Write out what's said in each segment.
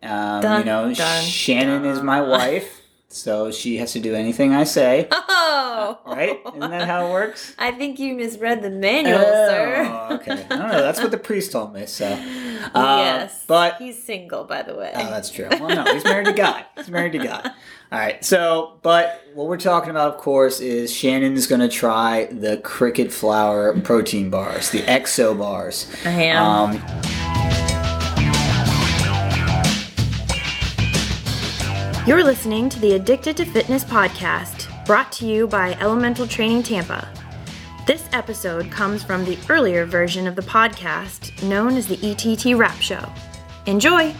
Shannon is my wife, so she has to do anything I say. Oh! Right? Isn't that how it works? I think you misread the manual, sir. Oh, okay. I don't know. That's what the priest told me, so. Yes. But he's single, by the way. Oh, that's true. Well, no, he's married to God. He's married to God. All right. So, but what we're talking about, of course, is Shannon's going to try the Cricket Flour protein bars, the Exo bars. I am. You're listening to the Addicted to Fitness podcast, brought to you by Elemental Training Tampa. This episode comes from the earlier version of the podcast known as the ETT Rap Show. Enjoy!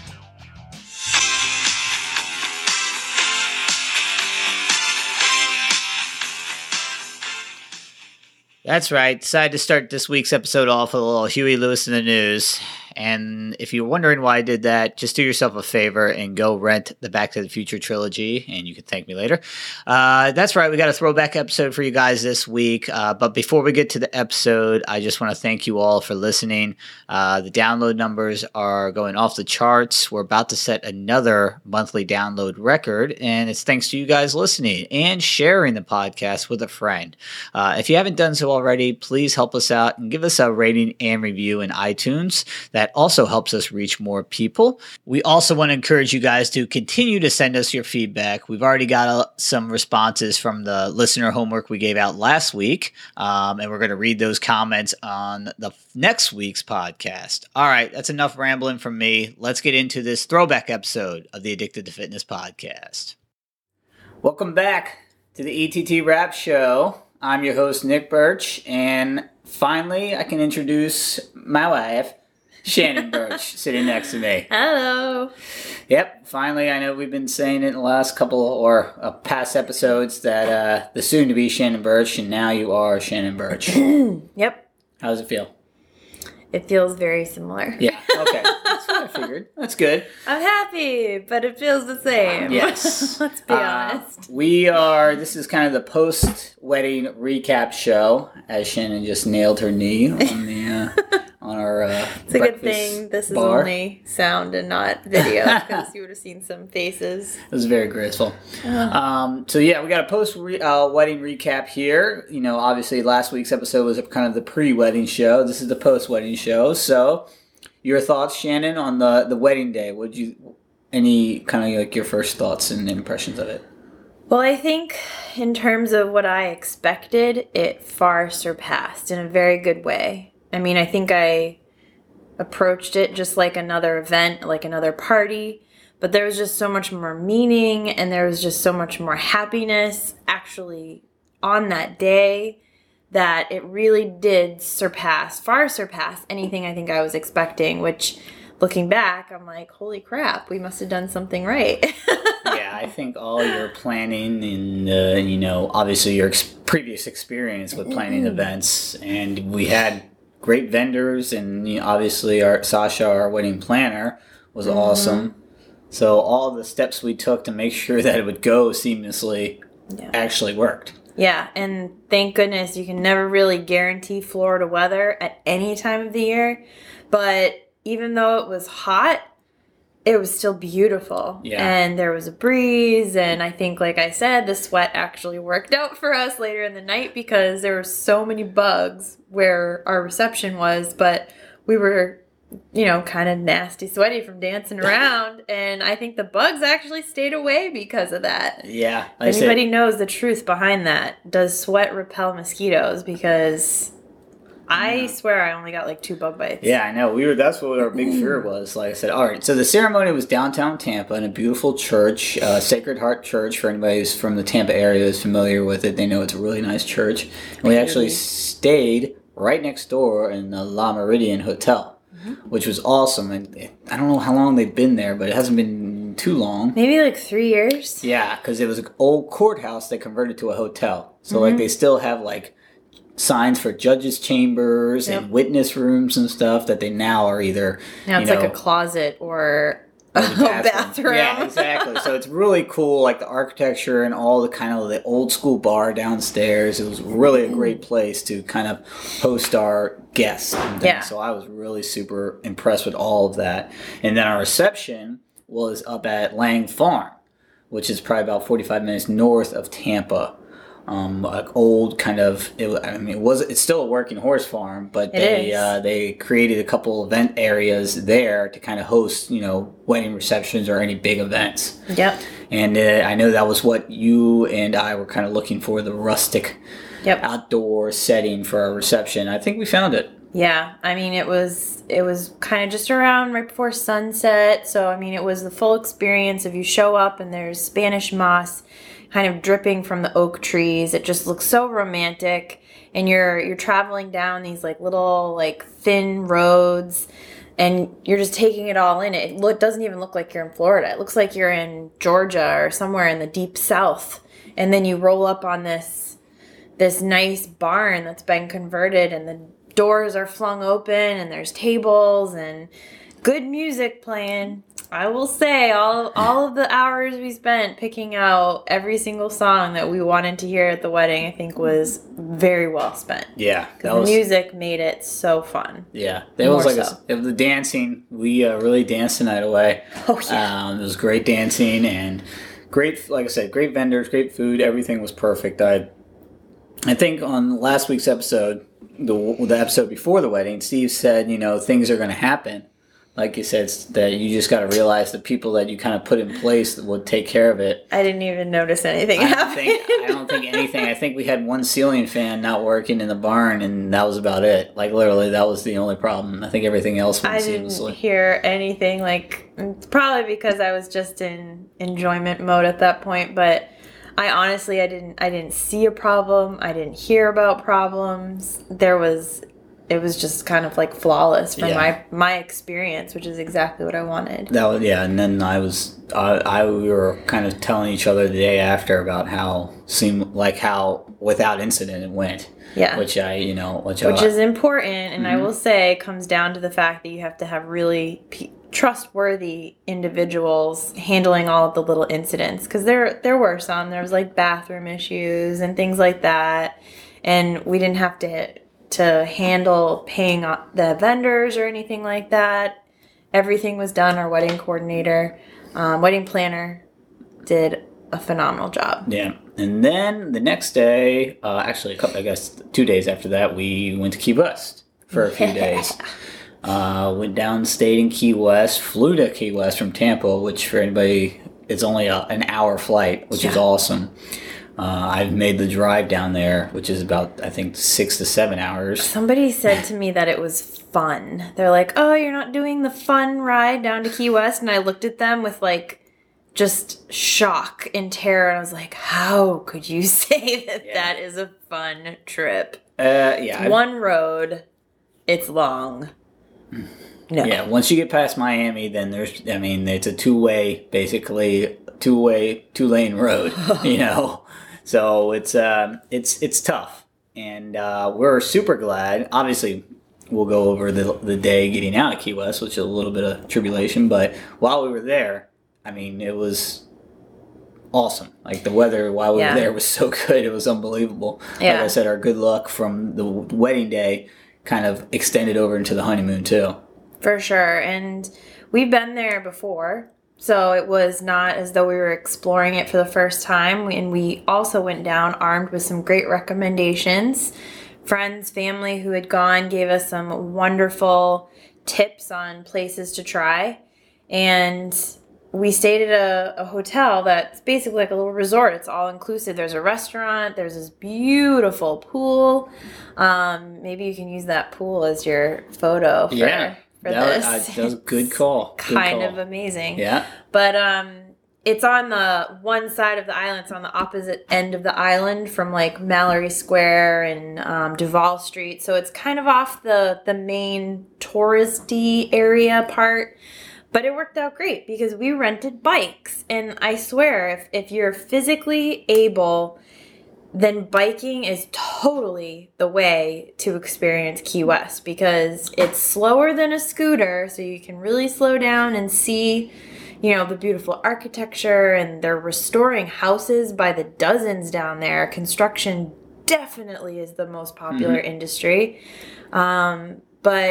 That's right. Decided to start this week's episode off with a little Huey Lewis in the news. And if you're wondering why I did that, just do yourself a favor and go rent the Back to the Future trilogy, and you can thank me later. That's right. We got a throwback episode for you guys this week. But before we get to the episode, I just want to thank you all for listening. The download numbers are going off the charts. We're about to set another monthly download record, and it's thanks to you guys listening and sharing the podcast with a friend. If you haven't done so already, please help us out and give us a rating and review in iTunes. That also helps us reach more people. We also want to encourage you guys to continue to send us your feedback. We've already got some responses from the listener homework we gave out last week, and we're going to read those comments on the next week's podcast. All right, that's enough rambling from me. Let's get into this throwback episode of the Addicted to Fitness podcast. Welcome back to the ETT Rap Show. I'm your host, Nick Birch, and finally I can introduce my wife, Shannon Birch, sitting next to me. Hello. Yep, finally. I know we've been saying it in the last couple or past episodes that the soon-to-be Shannon Birch, and now you are Shannon Birch. Yep. How does it feel? It feels very similar. Yeah, okay. That's what I figured. That's good. I'm happy, but it feels the same. Yes. Let's be honest. This is kind of the post-wedding recap show, as Shannon just nailed her knee on the... on our it's a good thing this is only sound and not video, because you would have seen some faces. It was very graceful. So yeah, we got a post-wedding recap here. You know, obviously last week's episode was kind of the pre-wedding show. This is the post-wedding show. So your thoughts, Shannon, on the wedding day? Any kind of like your first thoughts and impressions of it? Well, I think in terms of what I expected, it far surpassed in a very good way. I mean, I think I approached it just like another event, like another party, but there was just so much more meaning and there was just so much more happiness actually on that day that it really did far surpass anything I think I was expecting, which looking back, I'm like, holy crap, we must have done something right. Yeah, I think all your planning and, obviously your previous experience with planning events, and we had great vendors, and obviously Sasha, our wedding planner, was awesome. So all the steps we took to make sure that it would go seamlessly actually worked. Yeah, and thank goodness you can never really guarantee Florida weather at any time of the year. But even though it was hot, it was still beautiful. Yeah. And there was a breeze, and I think, like I said, the sweat actually worked out for us later in the night because there were so many bugs where our reception was, but we were, kind of nasty sweaty from dancing around, and I think the bugs actually stayed away because of that. Yeah. If anybody knows the truth behind that, does sweat repel mosquitoes? Because I swear I only got like 2 bug bites. Yeah, I know. That's what our big fear was. Like I said, all right. So the ceremony was downtown Tampa in a beautiful church, Sacred Heart Church. For anybody who's from the Tampa area is familiar with it, they know it's a really nice church. And we actually stayed right next door in the La Meridian Hotel, which was awesome. And I don't know how long they've been there, but it hasn't been too long. Maybe like 3 years. Yeah, because it was an old courthouse they converted to a hotel. So like they still have like signs for judges' chambers and witness rooms and stuff that they now are either... Now it's like a closet or a bathroom. Yeah, exactly. So it's really cool, like the architecture and all the kind of the old school bar downstairs. It was really a great place to kind of host our guests. And so I was really super impressed with all of that. And then our reception was up at Lang Farm, which is probably about 45 minutes north of Tampa. Like old kind of, it's still a working horse farm, but they created a couple event areas there to kind of host, wedding receptions or any big events. Yep. And I know that was what you and I were kind of looking for, the rustic outdoor setting for our reception. I think we found it. Yeah, I mean, it was kind of just around right before sunset. So, I mean, it was the full experience of you show up and there's Spanish moss kind of dripping from the oak trees. It just looks so romantic. And you're traveling down these like little like thin roads and you're just taking it all in. It doesn't even look like you're in Florida. It looks like you're in Georgia or somewhere in the deep south. And then you roll up on this nice barn that's been converted and the doors are flung open and there's tables and good music playing. I will say all of the hours we spent picking out every single song that we wanted to hear at the wedding, I think was very well spent. Yeah. Because the music made it so fun. Yeah. It was the dancing. We really danced the night away. Oh, yeah. It was great dancing and great, like I said, great vendors, great food. Everything was perfect. I think on last week's episode, the episode before the wedding, Steve said, things are going to happen. Like you said, that you just got to realize the people that you kind of put in place would take care of it. I didn't even notice anything happening. I don't think anything. I think we had one ceiling fan not working in the barn, and that was about it. Like, literally, that was the only problem. I think everything else went seamlessly. I didn't hear anything. Like, it's probably because I was just in enjoyment mode at that point, but I honestly, I didn't see a problem. I didn't hear about problems. It was just kind of like flawless from my experience, which is exactly what I wanted. And then we were kind of telling each other the day after about how without incident it went. Yeah. Which is important, and I will say comes down to the fact that you have to have really trustworthy individuals handling all of the little incidents, because there were some. There was like bathroom issues and things like that, and we didn't have to handle paying the vendors or anything like that. Everything was done. Our wedding coordinator, wedding planner did a phenomenal job. Yeah. And then the next day, actually, 2 days after that, we went to Key West for a few days. Went down, stayed in Key West, flew to Key West from Tampa, which for anybody, it's only an hour flight, which is awesome. I've made the drive down there, which is about, I think, 6 to 7 hours. Somebody said to me that it was fun. They're like, oh, you're not doing the fun ride down to Key West? And I looked at them with, like, just shock and terror. And I was like, how could you say that is a fun trip? It's one road. It's long. No. Yeah, once you get past Miami, then it's a two-lane road, So it's tough, and we're super glad. Obviously, we'll go over the day getting out of Key West, which is a little bit of tribulation. But while we were there, it was awesome. Like the weather while we were there was so good; it was unbelievable. Yeah. Like I said, our good luck from the wedding day kind of extended over into the honeymoon too. For sure, and we've been there before. So it was not as though we were exploring it for the first time. And we also went down armed with some great recommendations. Friends, family who had gone gave us some wonderful tips on places to try. And we stayed at a hotel that's basically like a little resort. It's all inclusive. There's a restaurant. There's this beautiful pool. Maybe you can use that pool as your photo for this. That was a good call. Kind of amazing. Yeah. But it's on the one side of the island. It's on the opposite end of the island from like Mallory Square and Duval Street. So it's kind of off the main touristy area part. But it worked out great because we rented bikes. And I swear, if you're physically able, then biking is totally the way to experience Key West because it's slower than a scooter, so you can really slow down and see, the beautiful architecture, and they're restoring houses by the dozens down there. Construction definitely is the most popular industry. But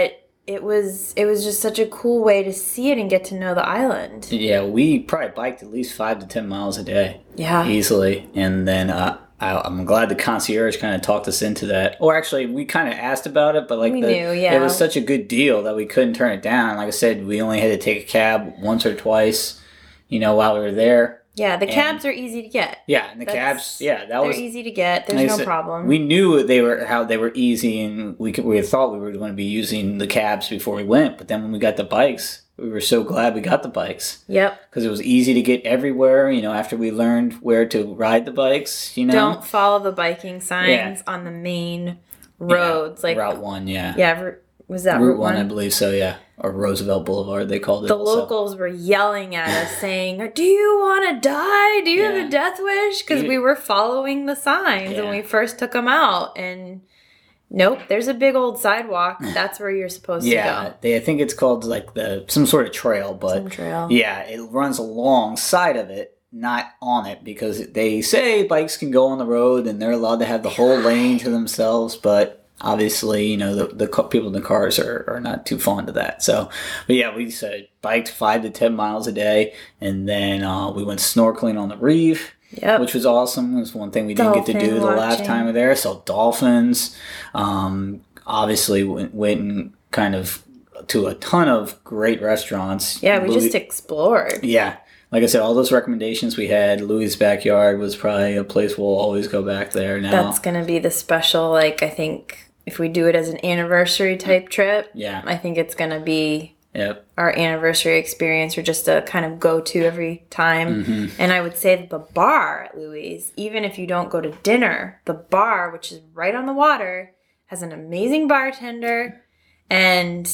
it was just such a cool way to see it and get to know the island. Yeah, we probably biked at least 5 to 10 miles a day. Yeah. Easily. And then I'm glad the concierge kind of talked us into that. Or actually, we kind of asked about it, but like we knew, yeah. It was such a good deal that we couldn't turn it down. Like I said, we only had to take a cab once or twice, while we were there. Yeah, the cabs are easy to get. Yeah, and cabs, they're easy to get. There's no problem. We knew they were easy, and we thought we were going to be using the cabs before we went. But then when we got the bikes, we were so glad we got the bikes. Yep. Because it was easy to get everywhere. After we learned where to ride the bikes. Don't follow the biking signs on the main roads, like Route 1. Yeah. Yeah. Was that Route 1? I believe so. Yeah. Or Roosevelt Boulevard, they called it. The locals were yelling at us saying, do you want to die? Do you have a death wish? Because we were following the signs when we first took them out. And nope, there's a big old sidewalk. That's where you're supposed to go. Yeah, I think it's called like some sort of trail. But some trail. Yeah, it runs alongside of it, not on it. Because they say bikes can go on the road and they're allowed to have the whole lane to themselves. But obviously, the people in the cars are not too fond of that. So, but yeah, we said biked 5 to 10 miles a day, and then we went snorkeling on the reef, which was awesome. It was one thing we didn't get to do the last time we were there. Saw dolphins. Obviously, went and kind of to a ton of great restaurants. Yeah, we just explored. Yeah. Like I said, all those recommendations we had, Louis' Backyard was probably a place we'll always go back there now. That's going to be the special, I think, if we do it as an anniversary type trip, I think it's going to be our anniversary experience or just a kind of go-to every time. Mm-hmm. And I would say that the bar at Louis', even if you don't go to dinner, the bar, which is right on the water, has an amazing bartender and...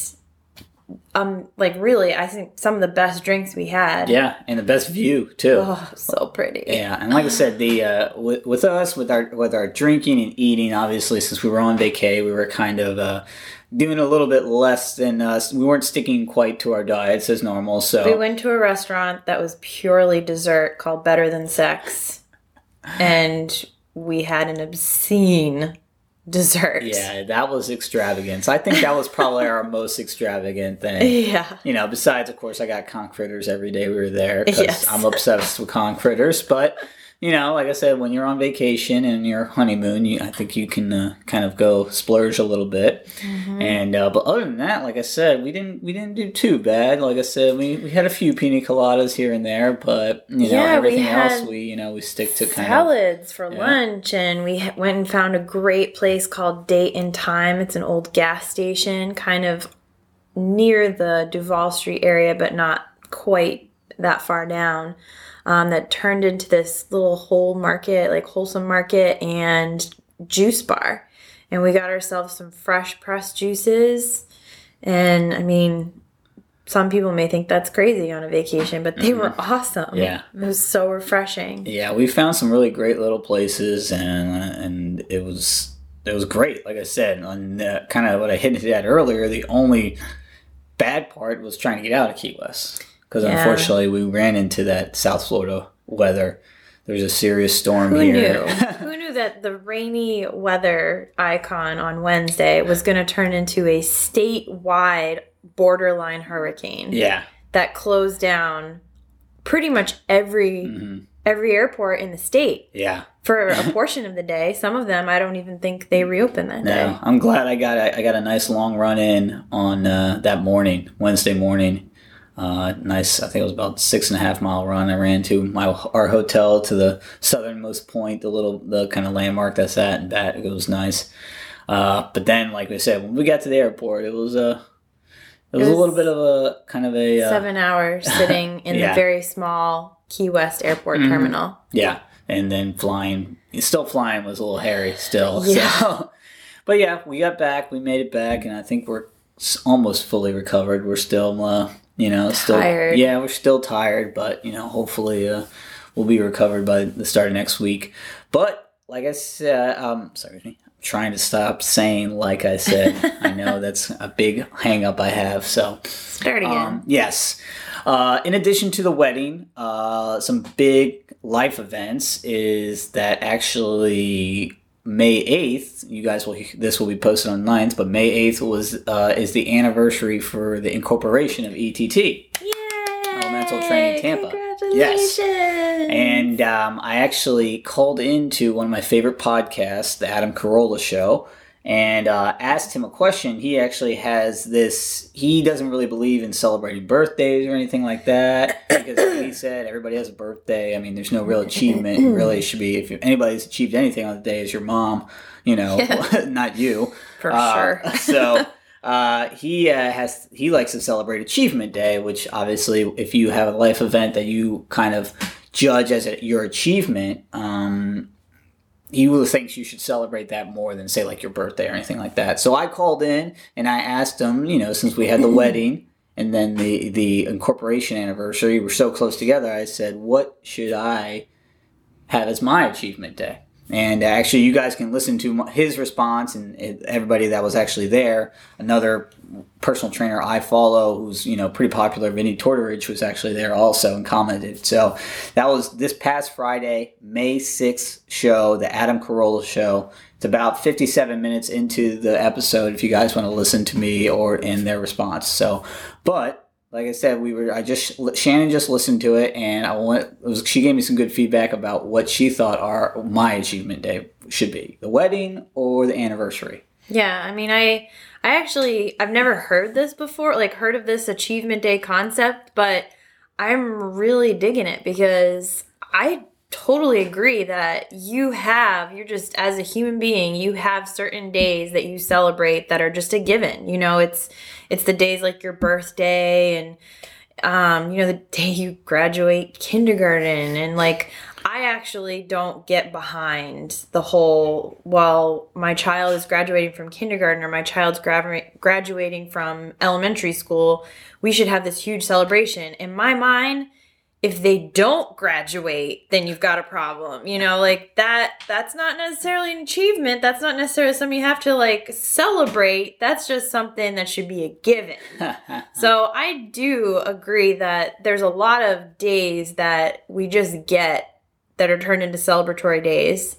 really, I think some of the best drinks we had. Yeah, and the best view too. Oh, so pretty. Yeah, and like I said, the with us with our drinking and eating, obviously, since we were on vacay, we were kind of doing a little bit less than us. We weren't sticking quite to our diets as normal. So we went to a restaurant that was purely dessert called Better Than Sex, and we had an obscene dessert. Yeah, that was extravagance. I think that was probably our most extravagant thing. Yeah. Besides, of course, I got conch fritters every day we were there because I'm obsessed with conch fritters. But, like I said, when you're on vacation and your honeymoon, I think you can kind of go splurge a little bit. Mm-hmm. And but other than that, like I said, we didn't do too bad. Like I said, we had a few pina coladas here and there, but everything else we stick to kind of salads for lunch, and we went and found a great place called Date and Time. It's an old gas station, kind of near the Duval Street area, but not quite that far down. That turned into this little wholesome market and juice bar. And we got ourselves some fresh pressed juices. And I mean, some people may think that's crazy on a vacation, but they were awesome. Yeah. It was so refreshing. Yeah, we found some really great little places and it was great. Like I said, on kind of what I hinted at earlier, the only bad part was trying to get out of Key West. Because unfortunately, we ran into that South Florida weather. There was a serious storm here. Who knew that the rainy weather icon on Wednesday was going to turn into a statewide borderline hurricane? Yeah. That closed down pretty much every airport in the state. Yeah. For a portion of the day. Some of them, I don't even think they reopened that day. I'm glad I got a nice long run in on that morning, Wednesday morning. Nice. I think it was about 6.5 mile run. I ran to our hotel to the southernmost point, the kind of landmark that's at, and back. It was nice. But then, like we said, when we got to the airport, it was a little bit of a kind of a 7 hours sitting in the very small Key West Airport terminal. Yeah, and then still flying was a little hairy still. Yeah. So, but yeah, we got back. We made it back, and I think we're almost fully recovered. We're still still tired. Yeah, we're still tired, but hopefully we'll be recovered by the start of next week. But like I said, I'm trying to stop saying like I said. I know that's a big hang up I have. So start again. Yes. In addition to the wedding, some big life events is that actually May 8th, this will be posted on 9th, but May 8th is the anniversary for the incorporation of ETT. Yay! Elemental Training Tampa. Congratulations! Yes. And I actually called into one of my favorite podcasts, the Adam Carolla Show, and asked him a question. He actually has this, he doesn't really believe in celebrating birthdays or anything like that, because he said everybody has a birthday. I mean, there's no real achievement. It really should be, if anybody's achieved anything on the day, is your mom, not you. For sure. So he likes to celebrate Achievement Day, which obviously, if you have a life event that you kind of judge as your achievement, he thinks you should celebrate that more than, say, like your birthday or anything like that. So I called in and I asked him, since we had the wedding and then the incorporation anniversary, we're so close together, I said, what should I have as my Achievement Day? And actually, you guys can listen to his response, and everybody that was actually there. Another personal trainer I follow, who's pretty popular, Vinny Tortorich, was actually there also and commented. So that was this past Friday, May 6th show, the Adam Carolla Show. It's about 57 minutes into the episode, if you guys want to listen to me or in their response. So, but like I said, Shannon just listened to it, and she gave me some good feedback about what she thought my Achievement Day should be: the wedding or the anniversary. Yeah, I mean, I've never heard this before, like heard of this Achievement Day concept, but I'm really digging it because I totally agree that you're just, as a human being, you have certain days that you celebrate that are just a given. It's the days like your birthday and, the day you graduate kindergarten. And like, I actually don't get behind the whole, well, my child is graduating from kindergarten or my child's graduating from elementary school, we should have this huge celebration. In my mind, if they don't graduate, then you've got a problem. Like that's not necessarily an achievement. That's not necessarily something you have to like celebrate. That's just something that should be a given. So I do agree that there's a lot of days that we just get that are turned into celebratory days.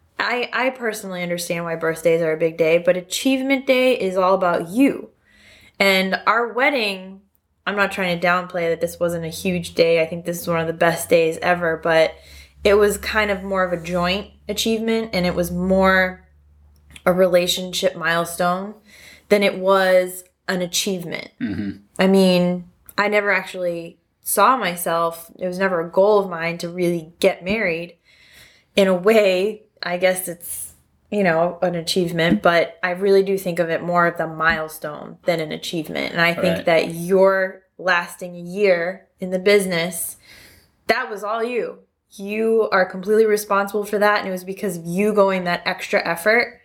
I personally understand why birthdays are a big day, but Achievement Day is all about you. And our wedding, I'm not trying to downplay that this wasn't a huge day. I think this is one of the best days ever, but it was kind of more of a joint achievement, and it was more a relationship milestone than it was an achievement. Mm-hmm. I mean, I never actually saw myself, it was never a goal of mine to really get married. In a way, I guess it's, an achievement, but I really do think of it more of the milestone than an achievement. And I think that you're lasting a year in the business, that was all you. You are completely responsible for that. And it was because of you going that extra effort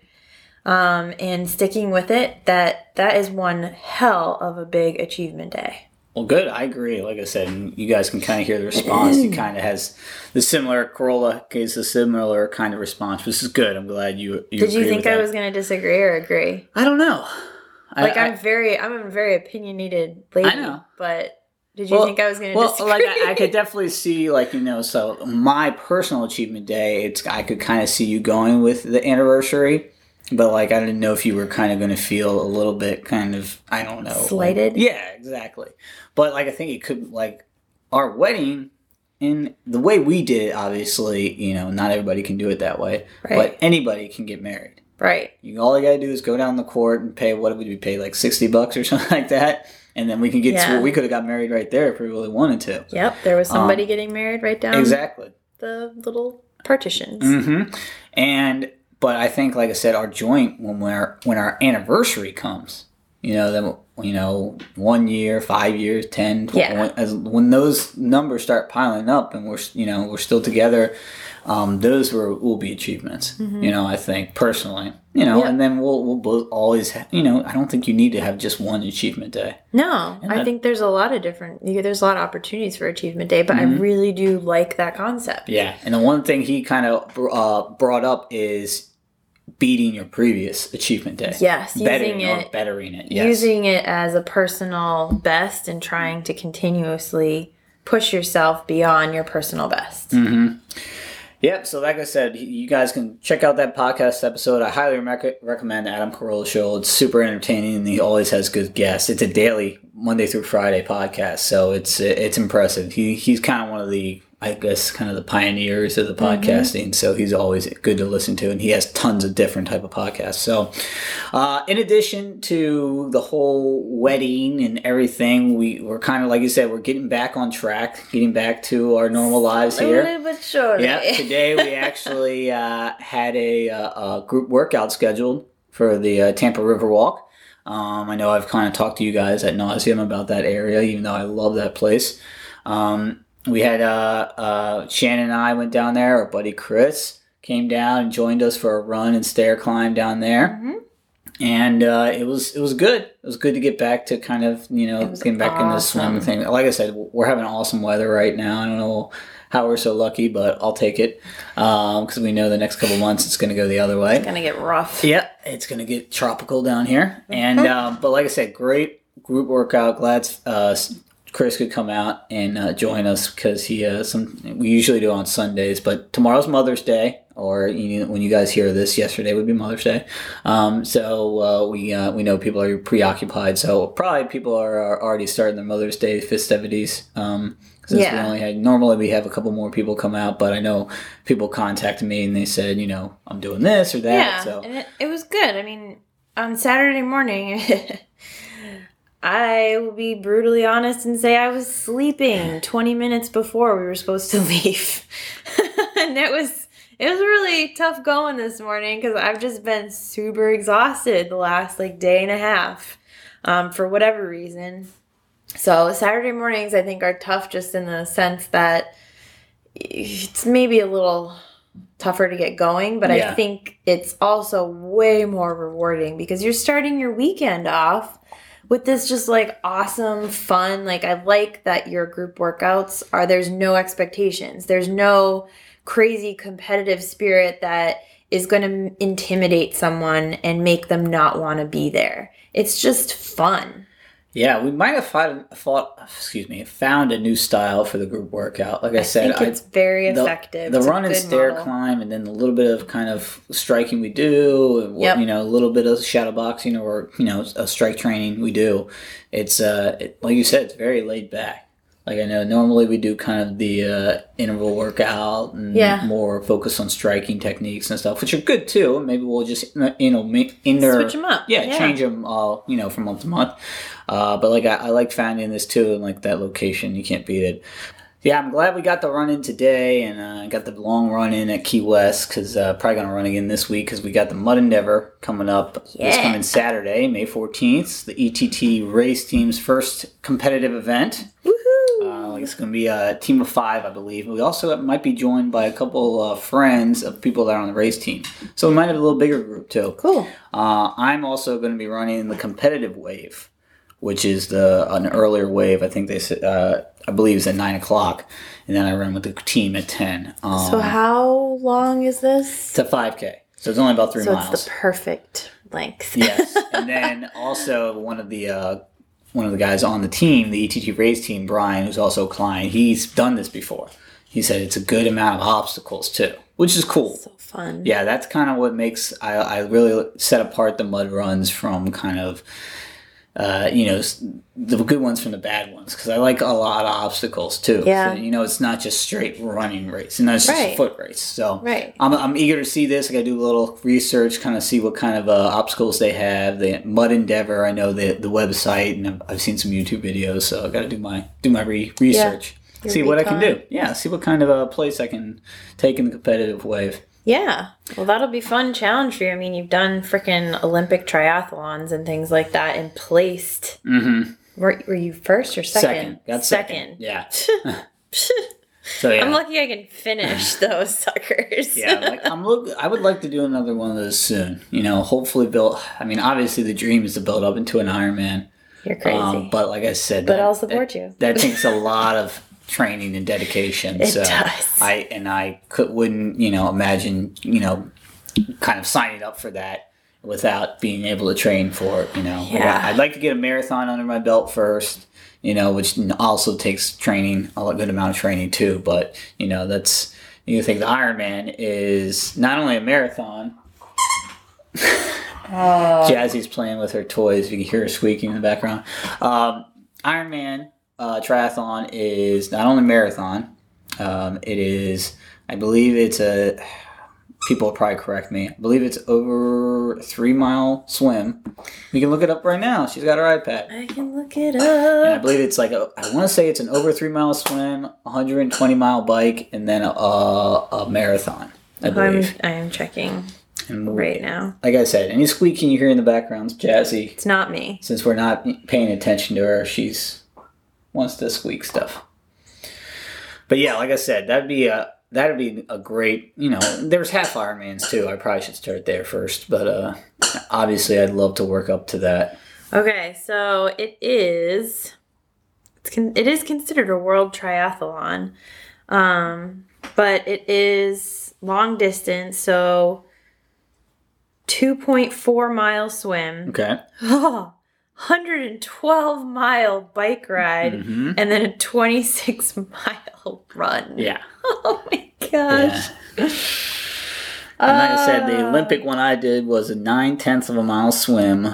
and sticking with it, that is one hell of a big Achievement Day. Well, good. I agree. Like I said, you guys can kind of hear the response. He kind of has the similar, Carolla gives a similar kind of response. This is good. I'm glad you Did you think I was going to disagree or agree? I don't know. I'm a very opinionated lady. I know. But did you think I was going to disagree? Well, like I could definitely see, so my personal Achievement Day, I could kind of see you going with the anniversary. But, I didn't know if you were kind of going to feel a little bit kind of, I don't know. Slighted? Yeah, exactly. But, I think it could, our wedding, in the way we did it, obviously, not everybody can do it that way. Right. But anybody can get married. Right. All you got to do is go down the court and pay, what would we pay, $60 or something like that? And then we can get we could have got married right there if we really wanted to. Yep, there was somebody getting married right down. Exactly. The little partitions. Mm-hmm. But I think, like I said, our joint, when our anniversary comes, then 1 year, 5 years, 10, 12, when those numbers start piling up and we're still together, those will be achievements. Mm-hmm. I think personally, and then we'll both always, I don't think you need to have just one Achievement Day. No, I think there's a lot of there's a lot of opportunities for Achievement Day, but I really do like that concept. Yeah, and the one thing he kind of brought up is beating your previous Achievement Day. Yes, bettering it. Yes. Using it as a personal best and trying to continuously push yourself beyond your personal best. Mm-hmm. Yep. So, like I said, you guys can check out that podcast episode. I highly recommend Adam Carolla Show. It's super entertaining, and he always has good guests. It's a daily Monday through Friday podcast, so it's impressive. He's kind of one of the, I guess, kind of the pioneers of the podcasting. So he's always good to listen to, and he has tons of different type of podcasts. So, in addition to the whole wedding and everything, we're kind of, like you said, we're getting back on track, getting back to our normal lives here. A little bit shorter. Yeah. Today we actually had a group workout scheduled for the Tampa River Walk. I know I've kind of talked to you guys ad nauseum about that area, even though I love that place. We had Shannon and I went down there. Our buddy Chris came down and joined us for a run and stair climb down there. And it was good. It was good to get back to kind of, getting back in the swim thing. Like I said, we're having awesome weather right now. I don't know how we're so lucky, but I'll take it because we know the next couple months it's going to go the other way. It's going to get rough. Yeah, it's going to get tropical down here. And but like I said, great group workout. Glad Chris could come out and join us because we usually do it on Sundays, but tomorrow's Mother's Day, or when you guys hear this, yesterday would be Mother's Day. So we know people are preoccupied, so probably people are already starting their Mother's Day festivities. Since normally we have a couple more people come out, but I know people contacted me and they said, I'm doing this or that. Yeah, so. And it was good. I mean, on Saturday morning, I will be brutally honest and say I was sleeping 20 minutes before we were supposed to leave. And it was really tough going this morning because I've just been super exhausted the last day and a half for whatever reason. So Saturday mornings I think are tough just in the sense that it's maybe a little tougher to get going, but I think it's also way more rewarding because you're starting your weekend off with this just awesome fun. I like that your group workouts there's no expectations. There's no crazy competitive spirit that is going to intimidate someone and make them not want to be there. It's just fun. Yeah, we might have found a new style for the group workout. Like I said, think it's very effective. The run and stair climb, and then a little bit of kind of striking we do, a little bit of shadow boxing or a strike training we do. It's like you said, it's very laid back. I know normally we do kind of the interval workout and more focus on striking techniques and stuff, which are good too. Maybe we'll just switch them up. Yeah, change them from month to month. But I like finding this too, and that location, you can't beat it. Yeah, I'm glad we got the run in today, and got the long run in at Key West because probably gonna run again this week because we got the Mud Endeavor coming up this coming Saturday, May 14th. The ETT race team's first competitive event. Woohoo! It's going to be a team of 5, I believe. We also might be joined by a couple friends of people that are on the race team. So we might have a little bigger group, too. Cool. I'm also going to be running the competitive wave, which is an earlier wave. I think they said, I believe it's at 9 o'clock. And then I run with the team at 10. So how long is this? It's a 5K. So it's only about 3 miles. So it's the perfect length. Yes. And then also one of the guys on the team, the ETT race team, Brian, who's also a client, he's done this before. He said it's a good amount of obstacles too, which is cool. So fun. Yeah, that's kind of what makes I really set apart the mud runs from kind of the good ones from the bad ones because I like a lot of obstacles too. Yeah. So, it's not just straight running race, and it's just a foot race. So I'm eager to see this. I got to do a little research, kind of see what kind of obstacles they have. The Mud Endeavor, I know the website, and I've seen some YouTube videos, so I got to do my research. Yeah. See what I can do. Yeah, see what kind of a place I can take in the competitive wave. Yeah. Well, that'll be fun challenge for you. I mean, you've done freaking Olympic triathlons and things like that and placed. Mm-hmm. Were you first or second? Got second. Yeah. So I'm lucky I can finish those suckers. Yeah, I would like to do another one of those soon. Hopefully build. I mean, obviously the dream is to build up into an Ironman. You're crazy. But like I said, I'll support you. That takes a lot of training and dedication. It does. I wouldn't imagine kind of signing up for that without being able to train for it. Yeah. I'd like to get a marathon under my belt first. Which also takes training, a good amount of training too. But that's You think the Ironman is not only a marathon. Jazzy's playing with her toys. You can hear her squeaking in the background. Ironman triathlon is not only marathon. It is, I believe it's a. People will probably correct me. I believe it's over a 3-mile swim. We can look it up right now. She's got her iPad. I can look it And I up. believe it's like I want to say it's an over 3-mile swim, 120-mile bike, and then a marathon. I believe. I am checking And right now. like I said, any squeaking you hear in the background is Jazzy. It's not me. Since we're not paying attention to her, she's wants to squeak stuff. But yeah, like I said, that'd be a great, there's half Ironmans too. I probably should start there first, but obviously I'd love to work up to that. Okay, so it is considered a world triathlon, but it is long distance, so 2.4-mile swim, Okay. 112-mile bike ride, Mm-hmm. and then a 26-mile run. Yeah. Oh my gosh. Yeah. And like I said, the Olympic one I did was a 9/10 of a mile swim.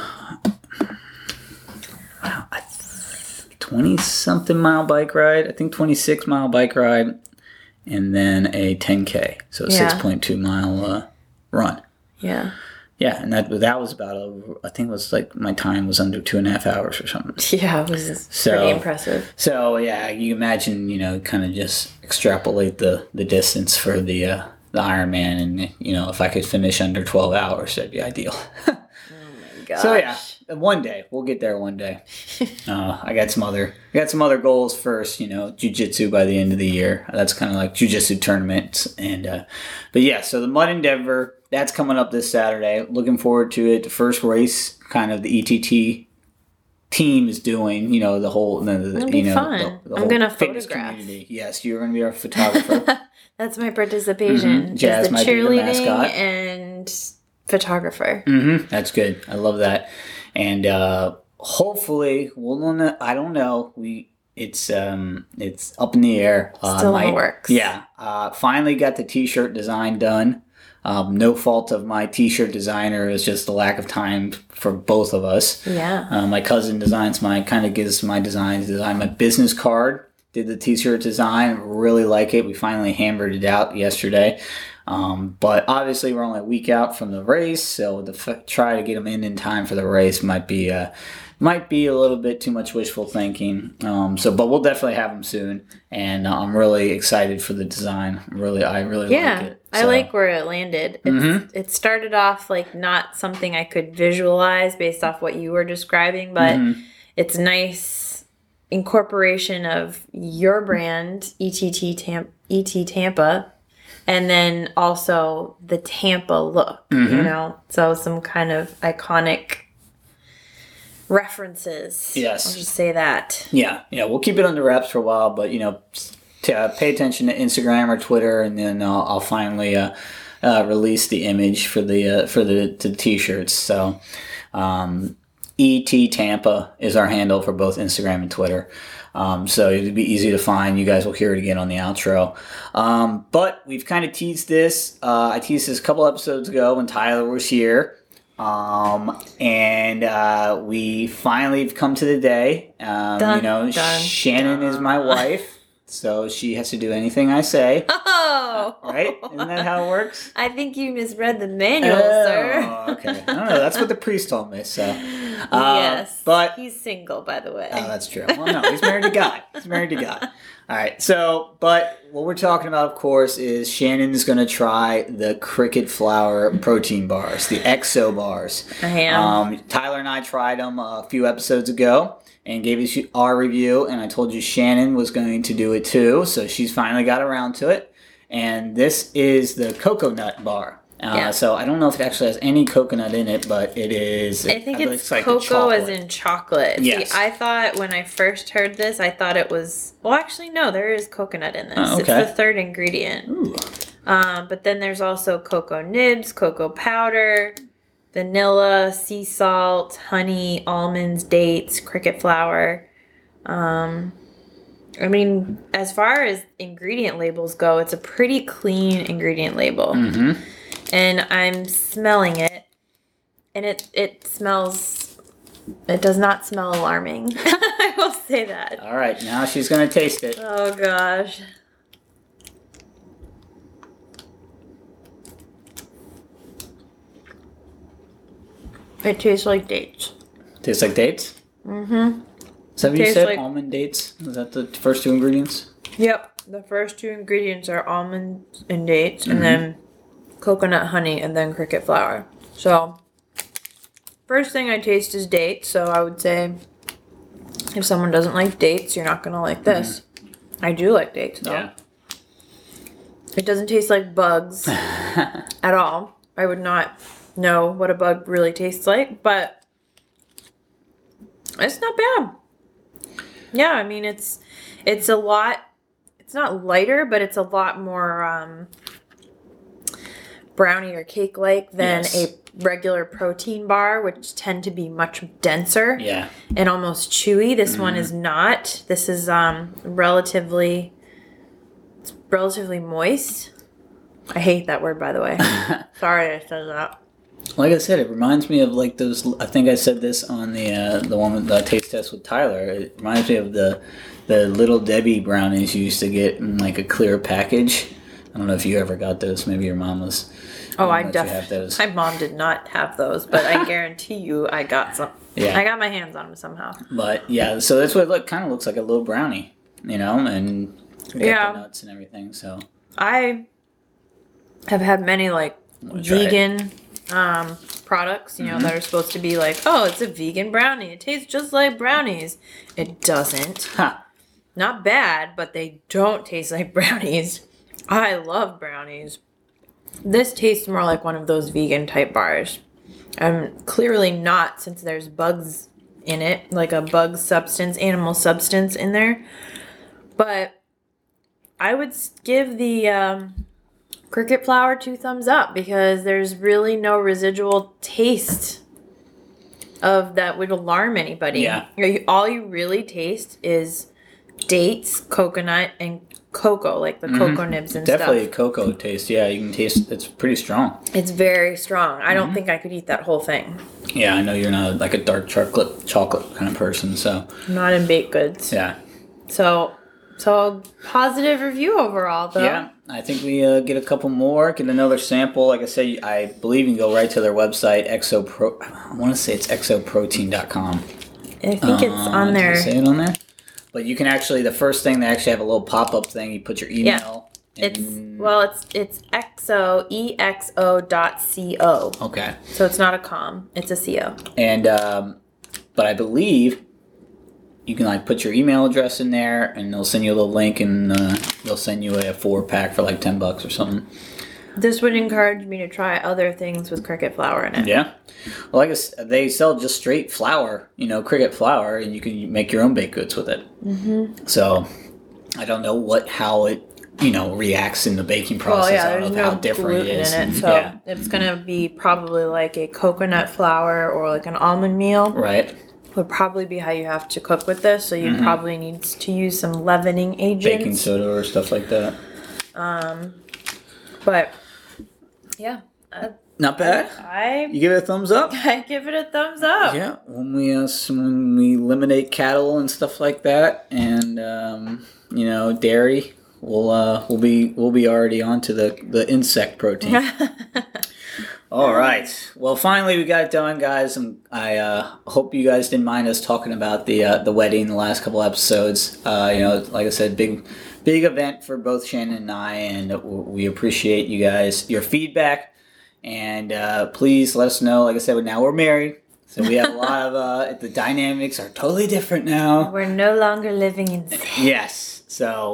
Wow, 20-something mile bike ride. I think 26-mile bike ride. And then a 10K. So a Yeah. 6.2-mile run. Yeah. Yeah, and that was about I think it was like my time was under 2.5 hours or something. Yeah, it was So- pretty impressive. So yeah, you imagine, kind of just extrapolate the distance for the Ironman, and if I could finish under 12 hours, that'd be ideal. Gosh. So yeah, one day we'll get there. One day. I got some other goals first. Jiu-jitsu by the end of the year. That's kind of like jiu-jitsu tournaments, and but yeah. So the Mud Endeavor, that's coming up this Saturday. Looking forward to it. The first race, kind of the ETT team is doing. The whole It'll be fun. the I'm whole gonna fitness photograph. community. Yes, you're going to be our photographer. That's my participation. Jazz is the might be the cheerleading mascot. and photographer. Mm-hmm. That's good. I love that. And hopefully, I don't know. It's up in the air. Still in the works. Yeah. Finally got the T-shirt design done. No fault of my T-shirt designer. It's just the lack of time for both of us. Yeah. My cousin gives my designs. Designed my business card. Did the T-shirt design. Really like it. We finally hammered it out yesterday. But obviously we're only a week out from the race, so try to get them in time for the race might be a little bit too much wishful thinking. But we'll definitely have them soon, and I'm really excited for the design. I really like it. I like where it landed. It started off like not something I could visualize based off what you were describing, but it's nice incorporation of your brand, ET Tampa, and then also the Tampa look, so some kind of iconic references. Yes. I'll just say that. Yeah, we'll keep it under wraps for a while, but pay attention to Instagram or Twitter, and then I'll finally release the image for the T-shirts. So, ET Tampa is our handle for both Instagram and Twitter. So it'd be easy to find. You guys will hear it again on the outro. But we've kind of teased this. I teased this a couple episodes ago when Tyler was here. And we finally have come to the day. Shannon is my wife, so she has to do anything I say. Oh! Right? Isn't that how it works? I think you misread the manual, sir. Okay. I don't know. That's what the priest told me. So, Yes. but he's single, by the way. oh, that's true. Well, no, he's married to God. All right. So, but what we're talking about, of course, is Shannon's going to try the Cricket Flour protein bars, the Exo bars. I am. Tyler and I tried them a few episodes ago and gave us our review, and I told you Shannon was going to do it too, so she's finally got around to it. And this is the coconut bar. So I don't know if it actually has any coconut in it, but it is. I think it's like cocoa as in chocolate. Yes. See, I thought when I first heard this, I thought it was... Well, actually, no, there is coconut in this. Okay. It's the third ingredient. Ooh. But then there's also cocoa nibs, cocoa powder, vanilla, sea salt, honey, almonds, dates, cricket flour. I mean, as far as ingredient labels go, it's a pretty clean ingredient label. Mm-hmm. And I'm smelling it, and it smells, it does not smell alarming. I will say that. All right, now she's going to taste it. Oh, gosh. It tastes like dates. Tastes like dates? Mm-hmm. Is that what you Tastes said? like- Almond dates? Is that the first two ingredients? Yep. The first two ingredients are almonds and dates, Mm-hmm. and then coconut honey, and then cricket flour. So, first thing I taste is dates, so I would say if someone doesn't like dates, you're not going to like this. I do like dates, though. Yeah. It doesn't taste like bugs at all. I would not know what a bug really tastes like, but it's not bad. Yeah, I mean it's a lot. It's not lighter, but it's a lot more brownie or cake like than Yes. a regular protein bar, which tend to be much denser Yeah. and almost chewy. This one is not. This is relatively moist. I hate that word, by the way. Sorry I said that. Like I said, it reminds me of like those. I think I said this on the one with the taste test with Tyler. It reminds me of the Little Debbie brownies you used to get in like a clear package. I don't know if you ever got those. Maybe your mom was. Oh, I let you have definitely. those. My mom did not have those, but I guarantee you, I got some. Yeah. I got my hands on them somehow. But yeah, so that's what it kind of looks like, a little brownie, you know, and you got Yeah. the nuts and everything. So I have had many like wanna try it. vegan products, you know, that are supposed to be like, oh, it's a vegan brownie. It tastes just like brownies. It doesn't. Ha! Not bad, but they don't taste like brownies. I love brownies. This tastes more like one of those vegan type bars. Clearly not, since there's bugs in it, like a bug substance, animal substance in there. But I would give the cricket flour 2 thumbs up because there's really no residual taste of that would alarm anybody. Yeah. All you really taste is dates, coconut, and cocoa, like the cocoa nibs and Definitely stuff. a cocoa taste. Yeah, you can taste. It's pretty strong. It's very strong. I don't think I could eat that whole thing. Yeah, I know you're not like a dark chocolate kind of person. So I'm not in baked goods. yeah, So positive review overall, though. yeah. I think we get a couple more. Get another sample. Like I said, I believe you can go right to their website. I want to say it's exoprotein.com. I think it's on Did there. I say it on there? But you can actually, the first thing, they actually have a little pop-up thing. You put your email. It's and- exo, exo.co. Okay. So it's not a com, it's a co. And, but I believe you can like put your email address in there and they'll send you a little link and they'll send you a 4-pack for like $10 or something. This would encourage me to try other things with cricket flour in it. Yeah. Well, I guess they sell just straight flour, cricket flour, and you can make your own baked goods with it. Mm-hmm. So I don't know how it, reacts in the baking process. Well, yeah, I don't there's know how no different gluten it is. in it, so Yeah. it's gonna be probably like a coconut flour or like an almond meal. Right. Would probably be how you have to cook with this. So you probably need to use some leavening agents. Baking soda or stuff like that. But yeah, Not bad. You give it a thumbs up? I give it a thumbs up. Yeah, when we eliminate cattle and stuff like that, and dairy, we'll be already onto the insect protein. All right. Well, finally we got it done, guys. And I hope you guys didn't mind us talking about the wedding the last couple episodes. Like I said, big event for both Shannon and I, and we appreciate you guys, your feedback. And please let us know. Like I said, now we're married, so we have a lot of the dynamics are totally different now. We're no longer living in. Yes. So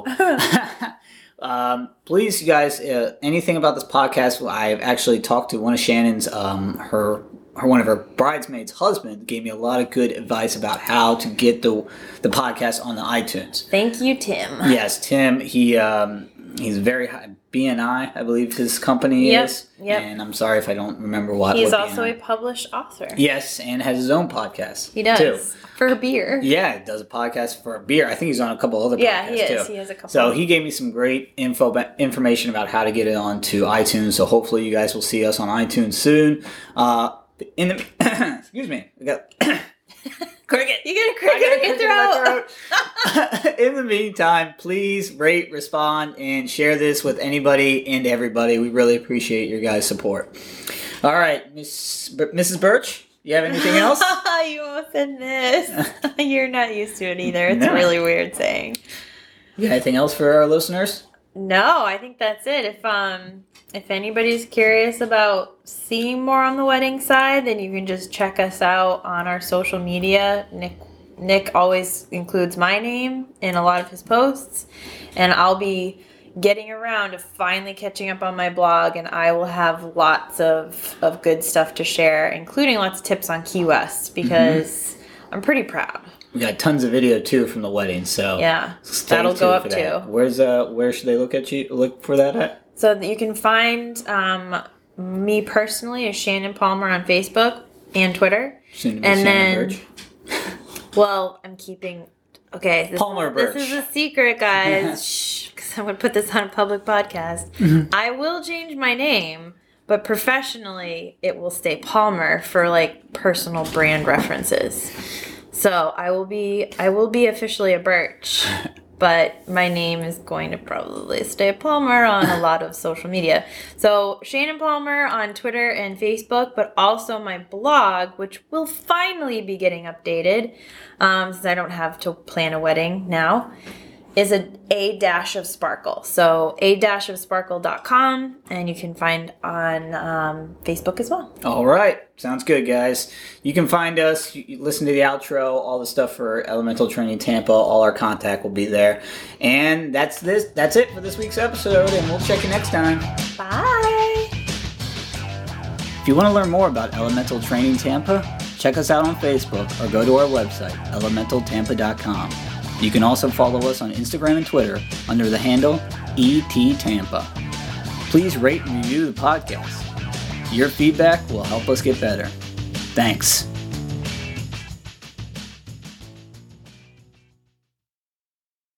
please, you guys, anything about this podcast, I've actually talked to one of Shannon's, one of her bridesmaids' husband gave me a lot of good advice about how to get the podcast on the iTunes. Thank you, Tim. Yes, Tim, he He's very high. BNI, I believe his company is. Yep. And I'm sorry if I don't remember what. He's what also BNI. a published author. Yes, and has his own podcast. He does. Too. For beer. Yeah, he does a podcast for beer. I think he's on a couple other podcasts Yeah, he is. too. He has a couple. So he gave me some great information about how to get it onto iTunes. So hopefully you guys will see us on iTunes soon. In the excuse me, we got cricket. You get a cricket in your throat. In the meantime, please rate, respond, and share this with anybody and everybody. We really appreciate your guys' support. All right, Mrs. Birch, you have anything else? You almost said Miss. You're not used to it either. It's No. a really weird saying. You got anything else for our listeners? No, I think that's it. If anybody's curious about seeing more on the wedding side, then you can just check us out on our social media. Nick always includes my name in a lot of his posts, and I'll be getting around to finally catching up on my blog, and I will have lots of good stuff to share, including lots of tips on Key West, because I'm pretty proud. We got tons of video too from the wedding, so Yeah, stay that'll tuned go up for that. too. Where should they look for that at? So that you can find me personally as Shannon Palmer on Facebook and Twitter. Soon to be And Shannon then- Birch. Well, I'm keeping. Okay, Palmer Birch. This is a secret, guys. Shh, because I'm going to put this on a public podcast. I will change my name, but professionally, it will stay Palmer for like personal brand references. So I will be officially a Birch, but my name is going to probably stay Palmer on a lot of social media. So Shannon Palmer on Twitter and Facebook, but also my blog, which will finally be getting updated, since I don't have to plan a wedding now, is a dash of sparkle. So a-of-sparkle.com, and you can find on Facebook as well. All right, sounds good, guys. You can find us. You listen to the outro, all the stuff for Elemental Training Tampa. All our contact will be there, and that's it for this week's episode. And we'll check you next time. Bye. If you want to learn more about Elemental Training Tampa, check us out on Facebook or go to our website, elementaltampa.com. You can also follow us on Instagram and Twitter under the handle ETTampa. Please rate and review the podcast. Your feedback will help us get better. Thanks.